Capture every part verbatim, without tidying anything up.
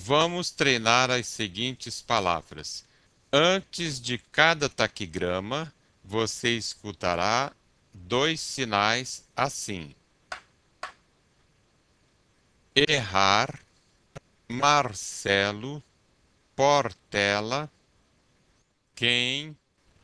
Vamos treinar as seguintes palavras. Antes de cada taquigrama, você escutará dois sinais assim: errar, Marcelo, Portela, quem,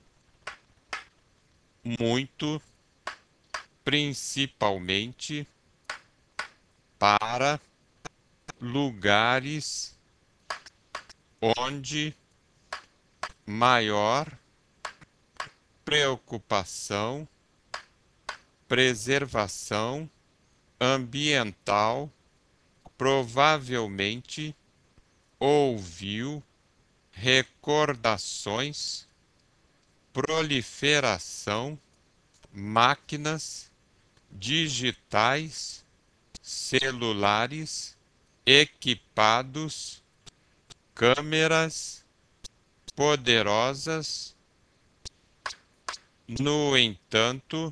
muito, principalmente, para, lugares, onde, maior, preocupação, preservação, ambiental, provavelmente, ouviu, recordações, proliferação, máquinas, digitais, celulares, equipados, câmeras, poderosas. No entanto,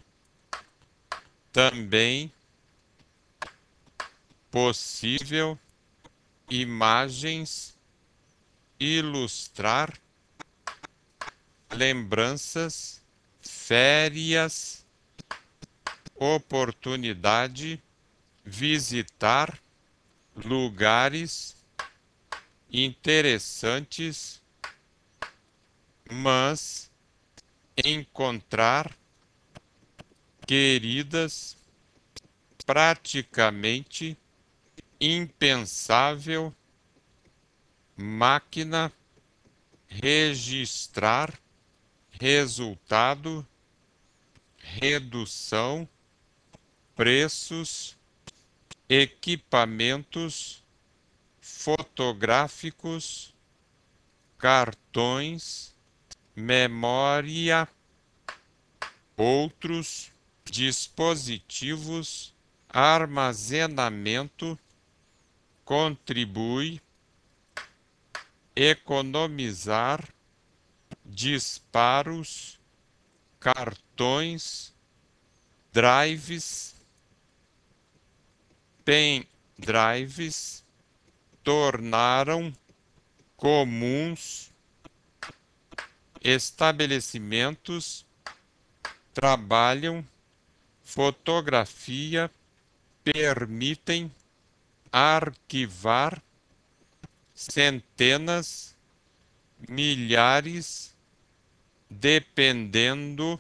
também possível, imagens, ilustrar, lembranças, férias, oportunidade, visitar, lugares interessantes, mas encontrar, queridas, praticamente, impensável, máquina, registrar, resultado, redução, preços, equipamentos fotográficos, cartões, memória, outros dispositivos, armazenamento, contribui, economizar, disparos, cartões, drives, pendrives, tornaram comuns, estabelecimentos, trabalham, fotografia, permitem, arquivar, centenas, milhares, dependendo,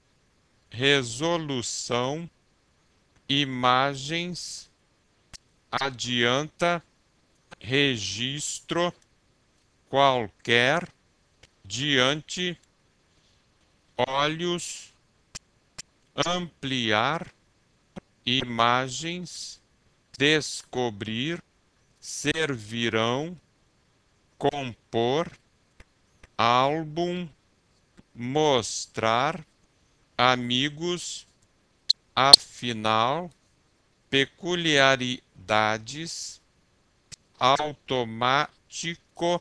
resolução, imagens, adianta, registro, qualquer, diante, olhos, ampliar, imagens, descobrir, servirão, compor, álbum, mostrar, amigos, afinal, peculiaridades, automático,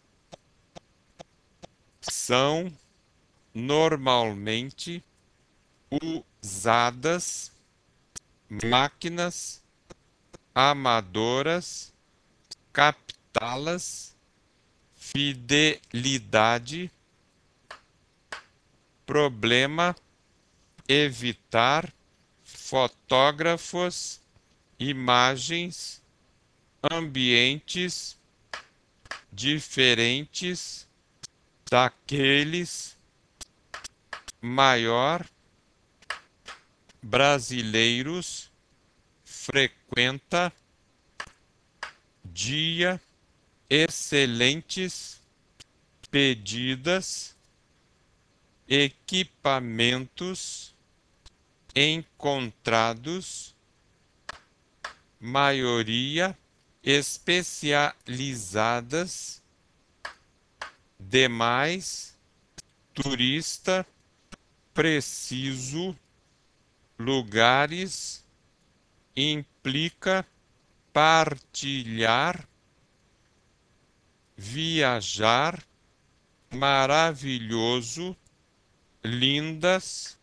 são normalmente usadas, máquinas amadoras, captá-las, fidelidade, problema, evitar, fotógrafos, imagens, ambientes diferentes daqueles, maior, brasileiros, frequenta, dia, excelentes, pedidas, equipamentos, encontrados, maioria, especializadas, demais, turista, preciso, lugares, implica, partilhar, viajar, maravilhoso, lindas,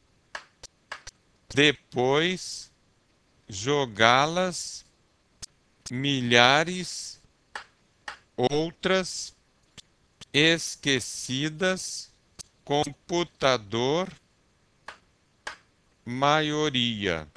depois, jogá-las, milhares, outras, esquecidas, computador, maioria.